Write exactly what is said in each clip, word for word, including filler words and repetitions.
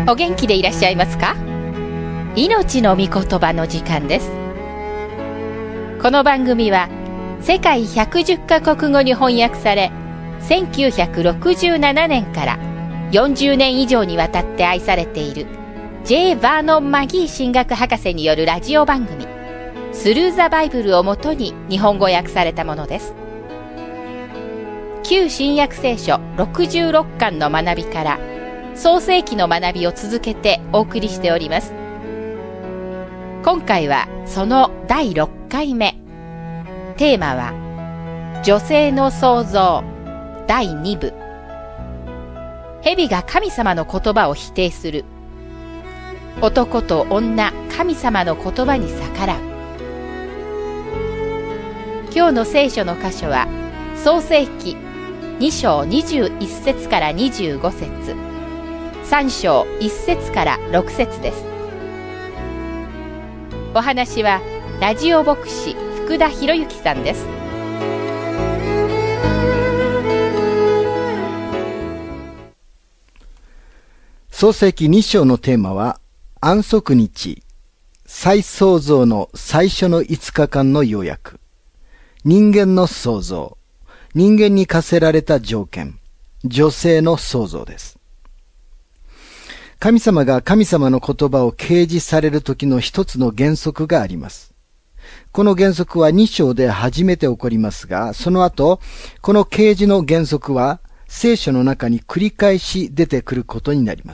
お元気でいらっしゃいますか？命の御言葉の時間です。この番組は世界ひゃくじゅっカ国語に翻訳され、せんきゅうひゃくろくじゅうななねんからよんじゅうねん以上にわたって愛されている J. バーノン・マギー神学博士によるラジオ番組スルーザバイブルをもとに日本語訳されたものです。旧新約聖書ろくじゅうろっかんの学びから創世記の学びを続けてお送りしております。今回はそのだいろっかいめ。テーマは女性の創造だいにぶ。蛇が神様の言葉を否定する。男と女、神様の言葉に逆らう。今日の聖書の箇所は創世記に章にじゅういっ節からにじゅうご節、さん章いち節からろく節です。お話はラジオ牧師福田博之さんです。 創世記に章のテーマは安息日、再創造の最初のいつかかんの要約、人間の創造、人間に課せられた条件、女性の創造です。神様が神様の言葉を掲示される時の一つの原則があります。この原則はに章で初めて起こりますが、その後、この掲示の原則は聖書の中に繰り返し出てくることになります。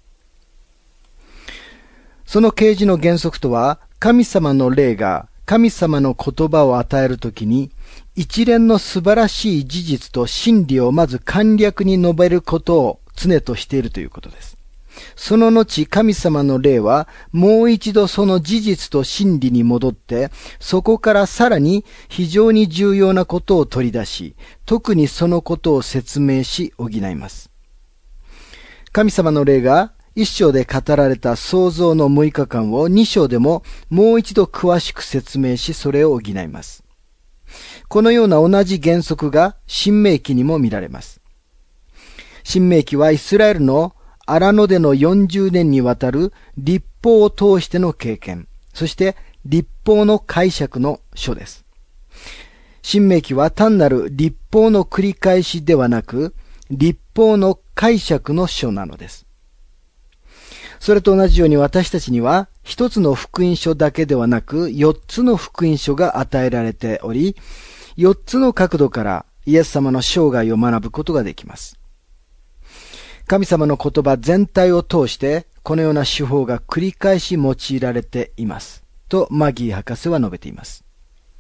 その掲示の原則とは、神様の霊が神様の言葉を与えるときに、一連の素晴らしい事実と真理をまず簡略に述べることを常としているということです。その後、神様の霊はもう一度その事実と真理に戻って、そこからさらに非常に重要なことを取り出し、特にそのことを説明し補います。神様の霊が一章で語られた創造のむいかかんを二章でももう一度詳しく説明し、それを補います。このような同じ原則が新明記にも見られます。新明記はイスラエルの荒野でのよんじゅうねんにわたる律法を通しての経験、そして律法の解釈の書です。新明記は単なる律法の繰り返しではなく、律法の解釈の書なのです。それと同じように私たちには一つの福音書だけではなく四つの福音書が与えられており、四つの角度からイエス様の生涯を学ぶことができます。神様の言葉全体を通してこのような手法が繰り返し用いられていますとマギー博士は述べています。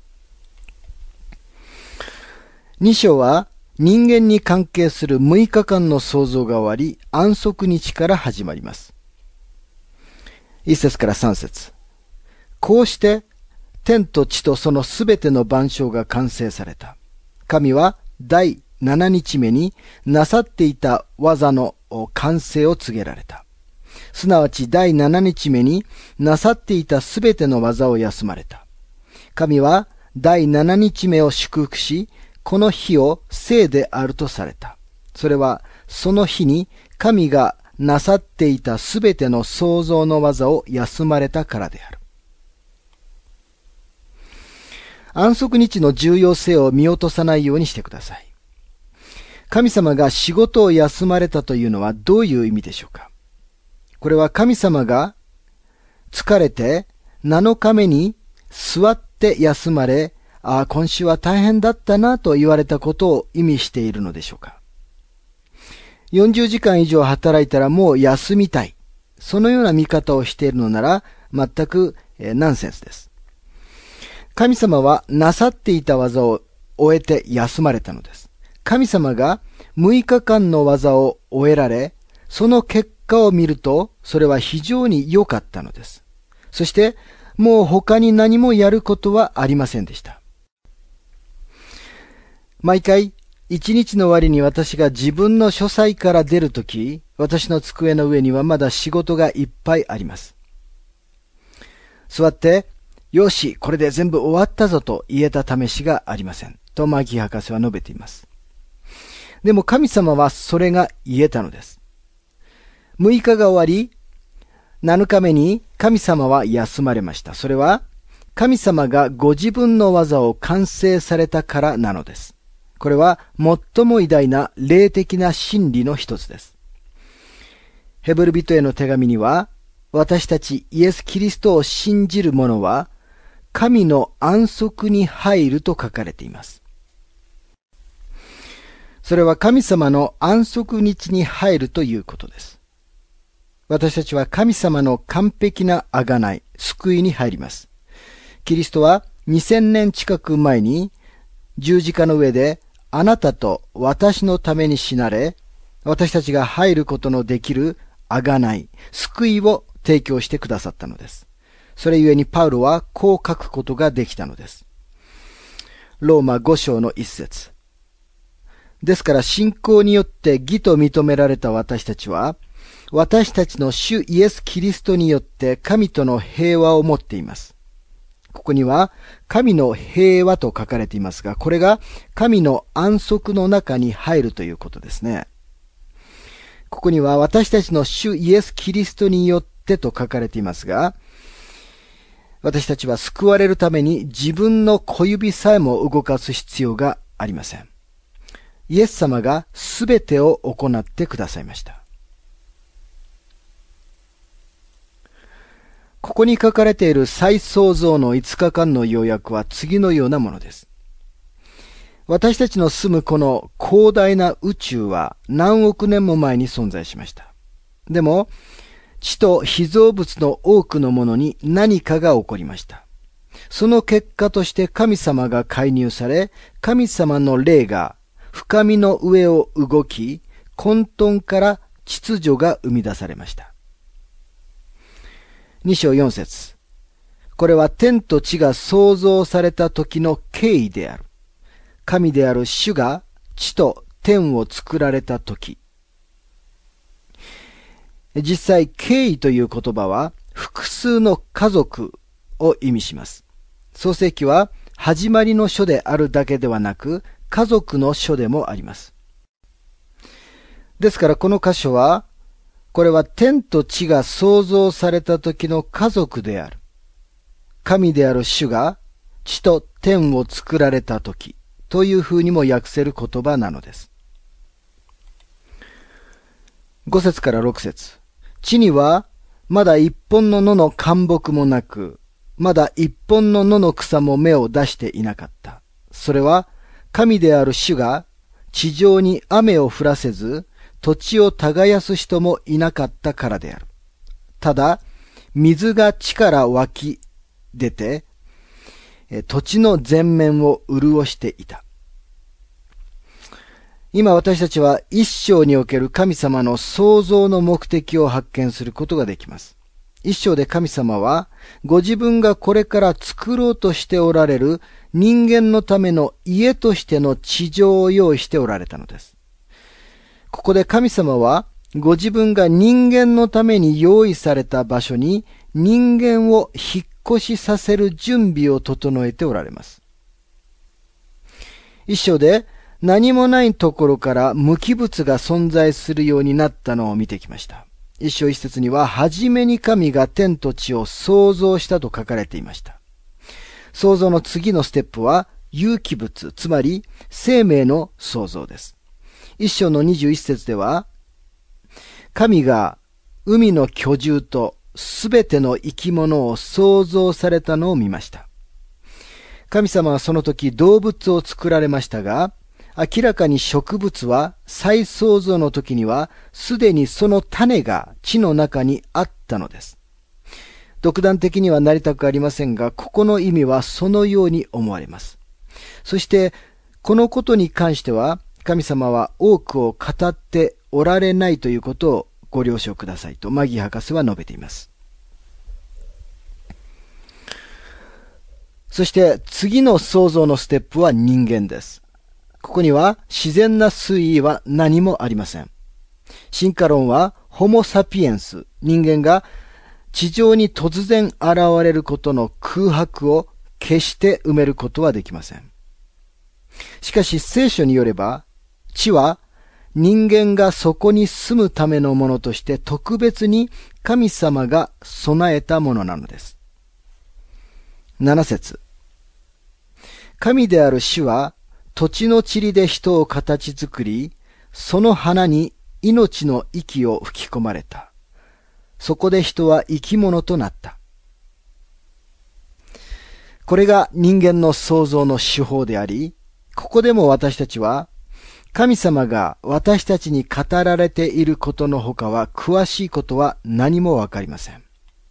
に章は人間に関係するむいかかんの創造が終わり、安息日から始まります。いち節からさん節。こうして天と地とそのすべての万象が完成された。神は第七日目になさっていた技の完成を告げられた。すなわち第七日目になさっていたすべての技を休まれた。神は第七日目を祝福し、この日を聖であるとされた。それはその日に神がなさっていたすべての創造の技を休まれたからである。安息日の重要性を見落とさないようにしてください。神様が仕事を休まれたというのはどういう意味でしょうか？これは神様が疲れてなのかめに座って休まれ、ああ、今週は大変だったなと言われたことを意味しているのでしょうか？よんじゅうじかん以上働いたらもう休みたい。そのような見方をしているのなら全く、えー、ナンセンスです。神様はなさっていた技を終えて休まれたのです。神様がむいかかんの技を終えられ、その結果を見ると、それは非常に良かったのです。そして、もう他に何もやることはありませんでした。毎回、一日の終わりに私が自分の書斎から出るとき、私の机の上にはまだ仕事がいっぱいあります。座って、よし、これで全部終わったぞと言えた試しがありません。とマギー博士は述べています。でも神様はそれが言えたのです。 むいかが終わり、なのかめに神様は休まれました。それは神様がご自分の技を完成されたからなのです。これは最も偉大な霊的な真理の一つです。ヘブル人への手紙には、私たちイエス・キリストを信じる者は神の安息に入ると書かれています。それは神様の安息日に入るということです。私たちは神様の完璧な贖い、救いに入ります。キリストはにせんねん近く前に十字架の上であなたと私のために死なれ、私たちが入ることのできる贖い、救いを提供してくださったのです。それゆえにパウロはこう書くことができたのです。ローマご章の一節。ですから信仰によって義と認められた私たちは、私たちの主イエス・キリストによって神との平和を持っています。ここには神の平和と書かれていますが、これが神の安息の中に入るということですね。ここには私たちの主イエス・キリストによってと書かれていますが、私たちは救われるために自分の小指さえも動かす必要がありません。イエス様がすべてを行ってくださいました。ここに書かれている再創造のいつかかんの要約は次のようなものです。私たちの住むこの広大な宇宙は何億年も前に存在しました。でも、地と被造物の多くのものに何かが起こりました。その結果として神様が介入され、神様の霊が深みの上を動き、混沌から秩序が生み出されました。に章よん節。これは天と地が創造された時の経緯である。神である主が地と天を作られた時。実際、経緯という言葉は複数の家族を意味します。創世記は始まりの書であるだけではなく、家族の書でもあります。ですからこの箇所は、これは天と地が創造された時の家族である。神である主が地と天を作られた時というふうにも訳せる言葉なのです。ご節からろく節。地にはまだ一本の野の灌木もなく、まだ一本の野の草も芽を出していなかった。それは神である主が地上に雨を降らせず、土地を耕す人もいなかったからである。ただ、水が地から湧き出て、土地の全面を潤していた。今私たちは一章における神様の創造の目的を発見することができます。一章で神様は、ご自分がこれから作ろうとしておられる人間のための家としての地上を用意しておられたのです。ここで神様は、ご自分が人間のために用意された場所に人間を引っ越しさせる準備を整えておられます。一章で何もないところから無機物が存在するようになったのを見てきました。一章一節には、はじめに神が天と地を創造したと書かれていました。創造の次のステップは有機物、つまり生命の創造です。一章のにじゅう一節では、神が海の居住とすべての生き物を創造されたのを見ました。神様はその時動物を作られましたが、明らかに植物は再創造の時にはすでにその種が地の中にあったのです。独断的にはなりたくありませんが、ここの意味はそのように思われます。そしてこのことに関しては、神様は多くを語っておられないということをご了承くださいとマギー博士は述べています。そして次の創造のステップは人間です。ここには自然な推移は何もありません。進化論はホモ・サピエンス、人間が地上に突然現れることの空白を決して埋めることはできません。しかし聖書によれば、地は人間がそこに住むためのものとして特別に神様が備えたものなのです。なな節。神である主は土地の塵で人を形作り、その花に命の息を吹き込まれた。そこで人は生き物となった。これが人間の創造の手法であり、ここでも私たちは神様が私たちに語られていることのほかは詳しいことは何もわかりません。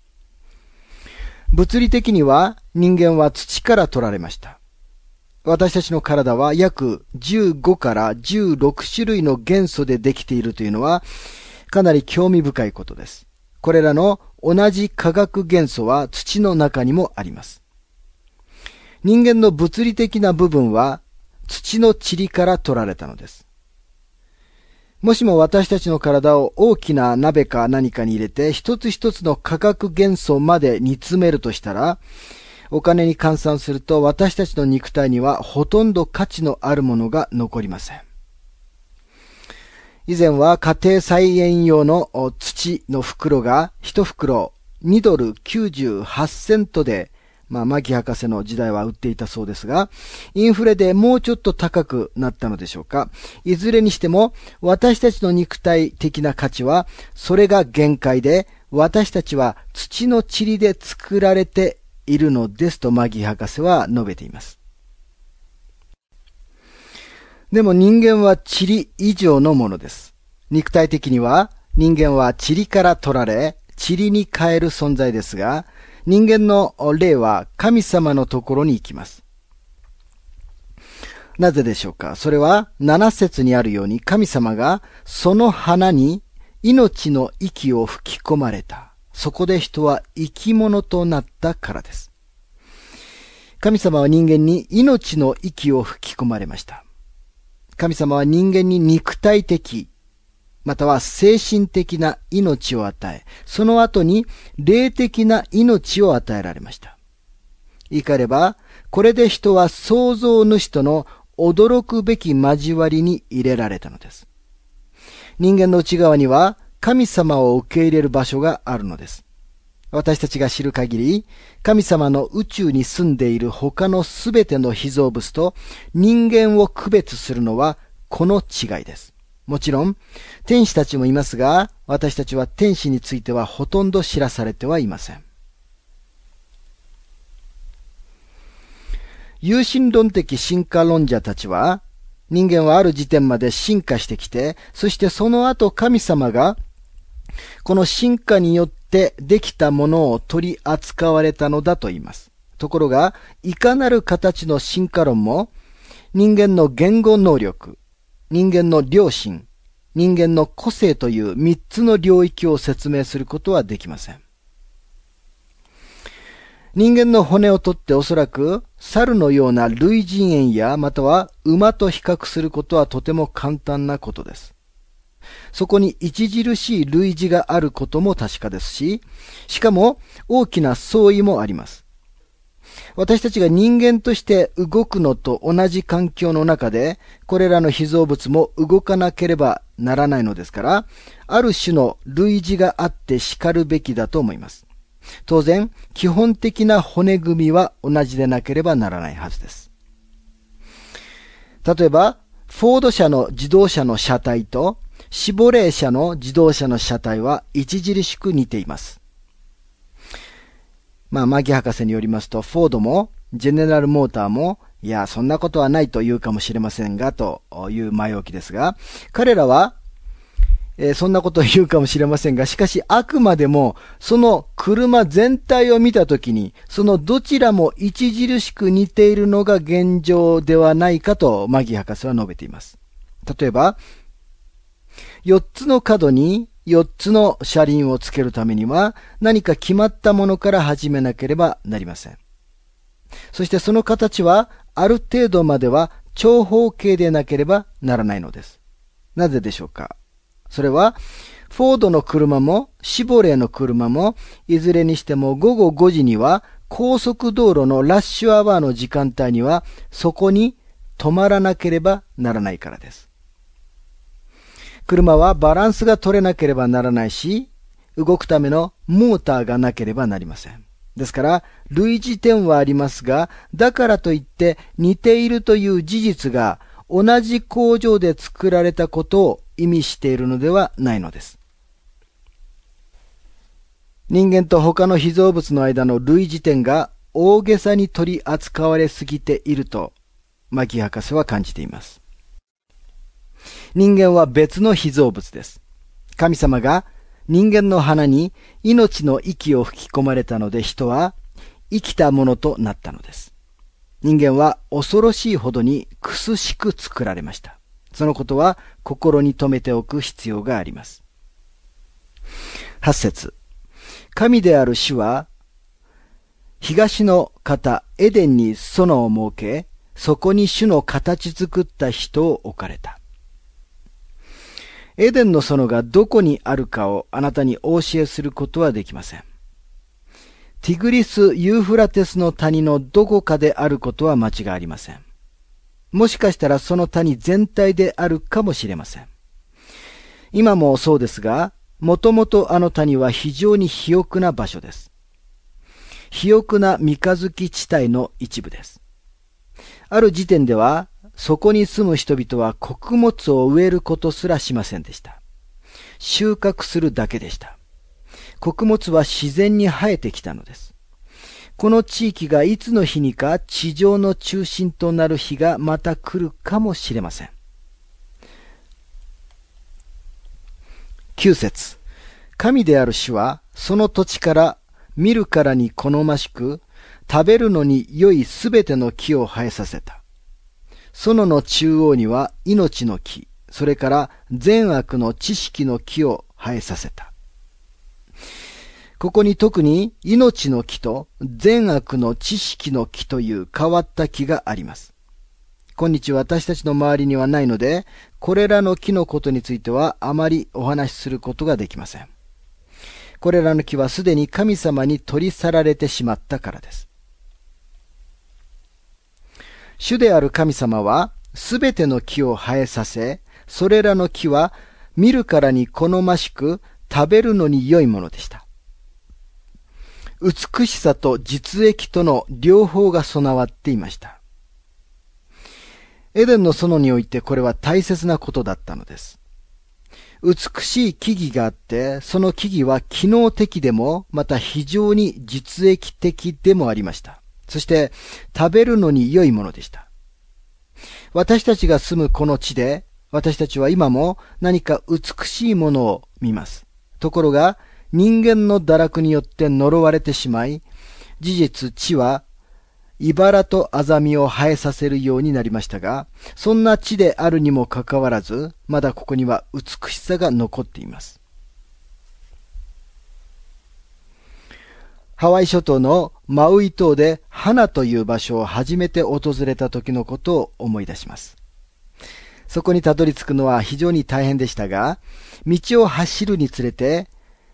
物理的には人間は土から取られました。私たちの体は約じゅうごからじゅうろく種類の元素でできているというのはかなり興味深いことです。これらの同じ化学元素は土の中にもあります。人間の物理的な部分は土の塵から取られたのです。もしも私たちの体を大きな鍋か何かに入れて一つ一つの化学元素まで煮詰めるとしたら、お金に換算すると私たちの肉体にはほとんど価値のあるものが残りません。以前は家庭菜園用の土の袋が一袋にドルきゅうじゅうはちセントで、まあ、マキ博士の時代は売っていたそうですが、インフレでもうちょっと高くなったのでしょうか。いずれにしても、私たちの肉体的な価値は、それが限界で、私たちは土の塵で作られているのですとマギー博士は述べています。でも人間は塵以上のものです。肉体的には人間は塵から取られ、塵に変える存在ですが、人間の霊は神様のところに行きます。なぜでしょうか。それはなな節にあるように神様がその花に命の息を吹き込まれた。そこで人は生き物となったからです。神様は人間に命の息を吹き込まれました。神様は人間に肉体的、または精神的な命を与え、その後に霊的な命を与えられました。言い換えれば、これで人は創造主との驚くべき交わりに入れられたのです。人間の内側には神様を受け入れる場所があるのです。私たちが知る限り、神様の宇宙に住んでいる他のすべての被造物と人間を区別するのはこの違いです。もちろん、天使たちもいますが、私たちは天使についてはほとんど知らされてはいません。有神論的進化論者たちは、人間はある時点まで進化してきて、そしてその後神様が、この進化によってできたものを取り扱われたのだと言います。ところが、いかなる形の進化論も、人間の言語能力、人間の良心、人間の個性という三つの領域を説明することはできません。人間の骨を取っておそらく猿のような類人猿やまたは馬と比較することはとても簡単なことです。そこに著しい類似があることも確かですし、しかも大きな相違もあります。私たちが人間として動くのと同じ環境の中で、これらの被造物も動かなければならないのですから、ある種の類似があって叱るべきだと思います。当然、基本的な骨組みは同じでなければならないはずです。例えば、フォード社の自動車の車体とシボレー社の自動車の車体は著しく似ています。まあ、マギ博士によりますと、フォードも、ジェネラルモーターも、いや、そんなことはないと言うかもしれませんが、という前置きですが、彼らは、えー、そんなことを言うかもしれませんが、しかし、あくまでも、その車全体を見たときに、そのどちらも著しく似ているのが現状ではないかと、マギ博士は述べています。例えば、よっつの角に、よっつの車輪をつけるためには何か決まったものから始めなければなりません。そしてその形はある程度までは長方形でなければならないのです。なぜでしょうか。それはフォードの車もシボレーの車もいずれにしてもごごごじには高速道路のラッシュアワーの時間帯にはそこに止まらなければならないからです。 車はバランスが取れなければならないし、動くためのモーターがなければなりません。ですから、類似点はありますが、だからといって似ているという事実が同じ工場で作られたことを意味しているのではないのです。人間と他の被造物の間の類似点が大げさに取り扱われすぎていると、マキ博士は感じています。人間は別の被造物です。神様が人間の鼻に命の息を吹き込まれたので、人は生きたものとなったのです。人間は恐ろしいほどに苦しく作られました。そのことは心に留めておく必要があります。はち節。神である主は東の方エデンに園を設け、そこに主の形作った人を置かれた。エデンの園がどこにあるかをあなたにお教えすることはできません。ティグリス・ユーフラテスの谷のどこかであることは間違いありません。もしかしたらその谷全体であるかもしれません。今もそうですが、もともとあの谷は非常に肥沃な場所です。肥沃な三日月地帯の一部です。ある時点では、そこに住む人々は穀物を植えることすらしませんでした。収穫するだけでした。穀物は自然に生えてきたのです。この地域がいつの日にか地上の中心となる日がまた来るかもしれません。きゅう節。神である主はその土地から見るからに好ましく、食べるのに良いすべての木を生えさせた。園の中央には命の木、それから善悪の知識の木を生えさせた。ここに特に命の木と善悪の知識の木という変わった木があります。今日私たちの周りにはないので、これらの木のことについてはあまりお話しすることができません。これらの木はすでに神様に取り去られてしまったからです。主である神様はすべての木を生えさせ、それらの木は見るからに好ましく、食べるのに良いものでした。美しさと実益との両方が備わっていました。エデンの園においてこれは大切なことだったのです。美しい木々があって、その木々は機能的でも、また非常に実益的でもありました。そして食べるのに良いものでした。私たちが住むこの地で、私たちは今も何か美しいものを見ます。ところが、人間の堕落によって呪われてしまい、事実地は茨とアザミを生えさせるようになりましたが、そんな地であるにもかかわらず、まだここには美しさが残っています。ハワイ諸島のマウイ島でハナという場所を初めて訪れた時のことを思い出します。そこにたどり着くのは非常に大変でしたが、道を走るにつれて、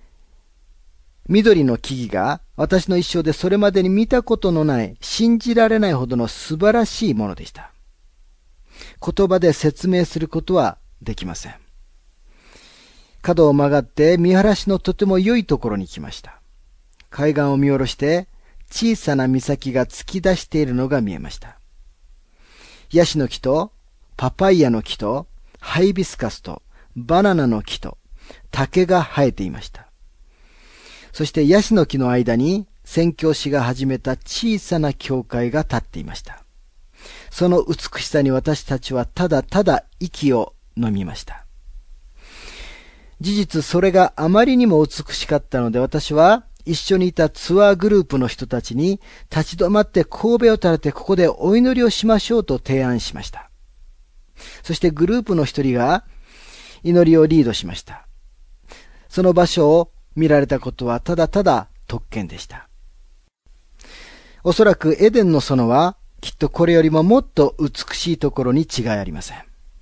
緑の木々が私の一生でそれまでに見たことのない、信じられないほどの素晴らしいものでした。言葉で説明することはできません。角を曲がって見晴らしのとても良いところに来ました。海岸を見下ろして小さな岬が突き出しているのが見えました。ヤシの木とパパイヤの木とハイビスカスとバナナの木と竹が生えていました。そしてヤシの木の間に宣教師が始めた小さな教会が立っていました。その美しさに私たちはただただ息を飲みました。事実それがあまりにも美しかったので、私は一緒にいたツアーグループの人たちに立ち止まって神戸を垂れてここでお祈りをしましょうと提案しました。そしてグループの一人が祈りをリードしました。その場所を見られたことはただただ特権でした。おそらくエデンの園はきっとこれよりももっと美しいところに違いありません。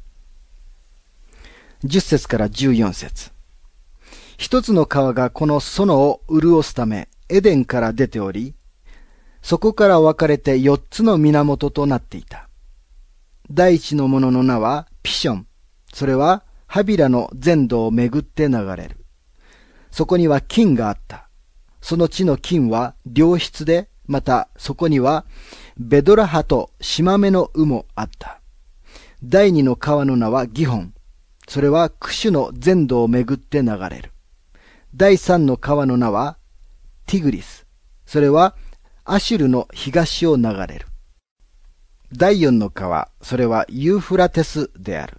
じゅっ節からじゅうよん節。一つの川がこの園を潤すためエデンから出ており、そこから分かれて四つの源となっていた。第一のものの名はピション。それはハビラの全土を巡って流れる。そこには金があった。その地の金は良質で、またそこにはベドラハとシマメの鵜もあった。第二の川の名はギホン。それはクシュの全土を巡って流れる。第三の川の名はティグリス。それはアシュルの東を流れる。第四の川、それはユーフラテスである。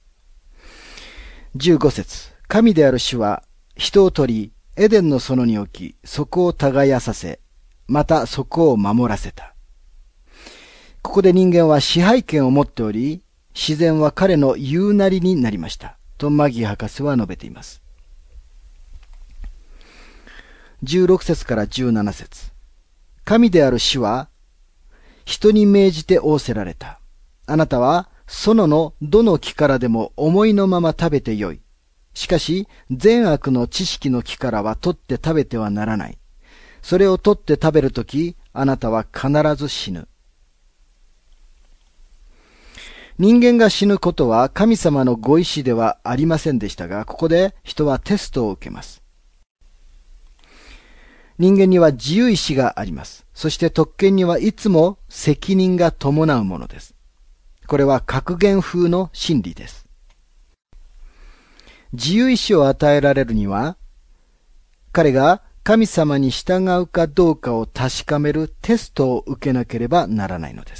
じゅうご節。神である主は人を取り、エデンの園に置き、そこを耕させ、またそこを守らせた。ここで人間は支配権を持っており、自然は彼の言うなりになりました。とマギー博士は述べています。じゅうろく節からじゅうなな節。神である主は、人に命じて仰せられた。あなたは、園のどの木からでも思いのまま食べてよい。しかし、善悪の知識の木からは取って食べてはならない。それを取って食べるとき、あなたは必ず死ぬ。人間が死ぬことは神様のご意志ではありませんでしたが、ここで人はテストを受けます。人間には自由意志があります。そして特権にはいつも責任が伴うものです。これは格言風の真理です。自由意志を与えられるには、彼が神様に従うかどうかを確かめるテストを受けなければならないのです。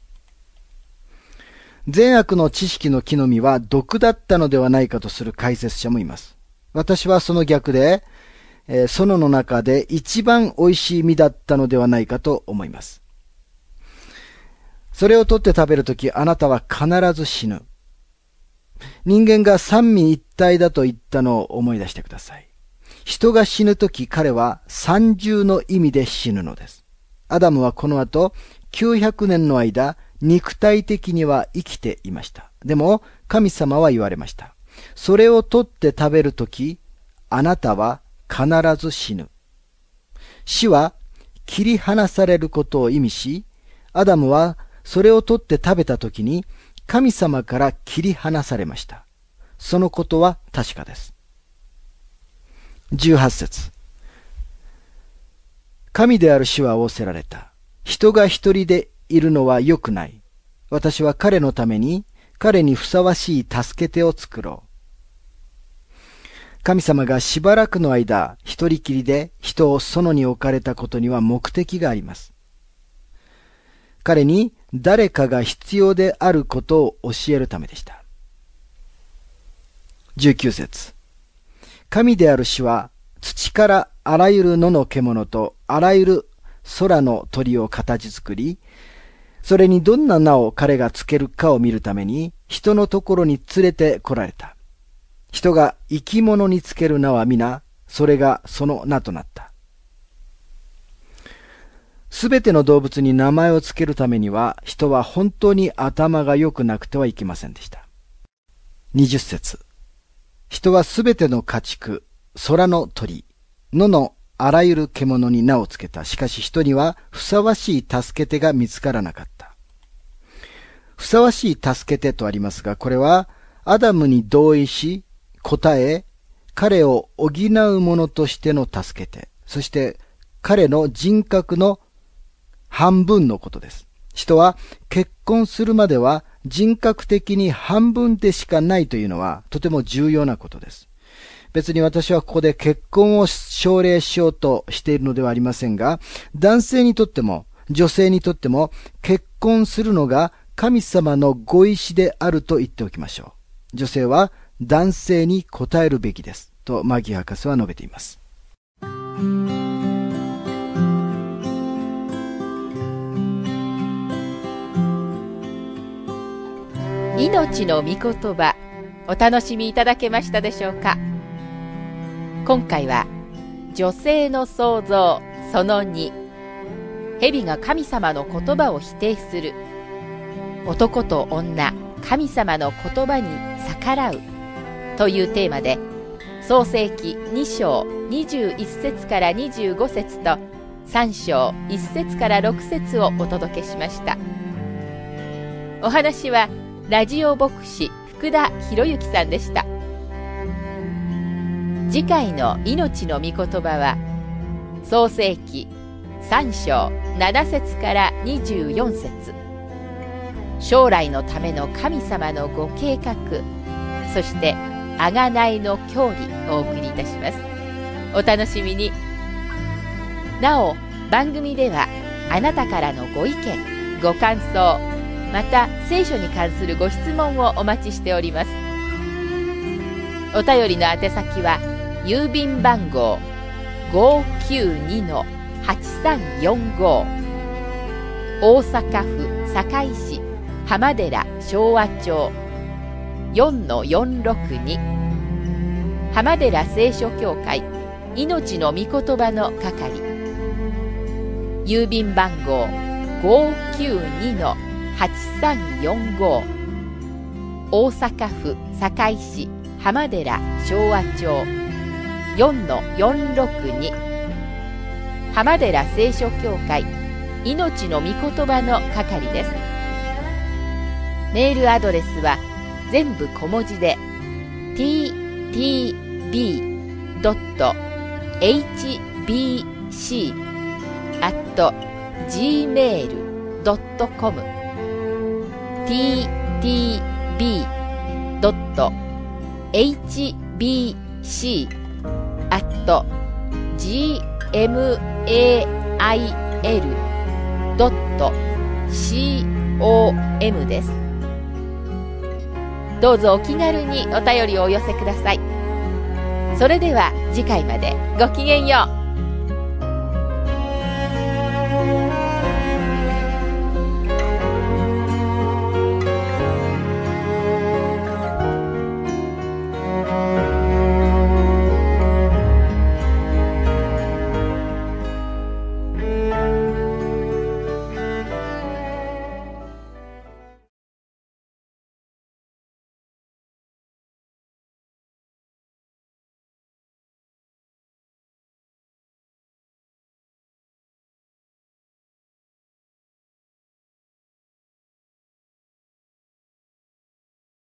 善悪の知識の木の実は毒だったのではないかとする解説者もいます。私はその逆で、えー、園の中で一番美味しい実だったのではないかと思います。それを取って食べるとき、あなたは必ず死ぬ。人間が三位一体だと言ったのを思い出してください。人が死ぬとき、彼は三重の意味で死ぬのです。アダムはこの後、きゅうひゃくねんの間、肉体的には生きていました。でも、神様は言われました。それを取って食べるとき、あなたは必ず死ぬ。死は切り離されることを意味し、アダムはそれを取って食べたときに、神様から切り離されました。そのことは確かです。じゅうはち節。神である主は仰せられた。人が一人でいるのは良くない。私は彼のために、彼にふさわしい助け手を作ろう。神様がしばらくの間、一人きりで人を園に置かれたことには目的があります。彼に誰かが必要であることを教えるためでした。じゅうきゅう節。神である主は土からあらゆる野の獣とあらゆる空の鳥を形作り、それにどんな名を彼がつけるかを見るために人のところに連れて来られた。人が生き物につける名は皆、それがその名となった。すべての動物に名前をつけるためには、人は本当に頭が良くなくてはいけませんでした。にじゅっ節。人はすべての家畜、空の鳥、野のあらゆる獣に名をつけた。しかし人にはふさわしい助け手が見つからなかった。ふさわしい助け手とありますが、これはアダムに同意し、答え、彼を補う者としての助け手、そして彼の人格の半分のことです。人は結婚するまでは人格的に半分でしかないというのはとても重要なことです。別に私はここで結婚を奨励しようとしているのではありませんが、男性にとっても女性にとっても結婚するのが神様のご意志であると言っておきましょう。女性は男性に応えるべきです。とマギ博士は述べています。 命の御言葉、お楽しみいただけましたでしょうか。今回は女性の創造そのに、蛇が神様の言葉を否定する、男と女神様の言葉に逆らうというテーマで、創世記に章にじゅういち節からにじゅうご節とさん章いち節からろく節をお届けしました。お話はラジオ牧師福田博之さんでした。次回の命の御言葉は、創世記さん章なな節からにじゅうよん節。将来のための神様のご計画、そして贖いの教理をお送りいたします。お楽しみに。なお、番組ではあなたからのご意見、ご感想、また聖書に関するご質問をお待ちしております。お便りの宛先は郵便番号 ごーきゅうにのはちさんよんご 大阪府堺市浜寺昭和町 よんのよんろくに 浜寺聖書協会命の御言葉の係、郵便番号 ごーきゅうにのはちさんよんご 大阪府堺市浜寺昭和町 よんのよんろくに 浜寺聖書協会命の御言葉の係です。メールアドレスは全部小文字で ティーティービードットエイチビーシー アット ジーメール ドットコム ティーティービードットエイチビーシー アット ジーエムエーアイエル ドット シーオーエム です。どうぞお気軽にお便りをお寄せください。それでは次回までごきげんよう。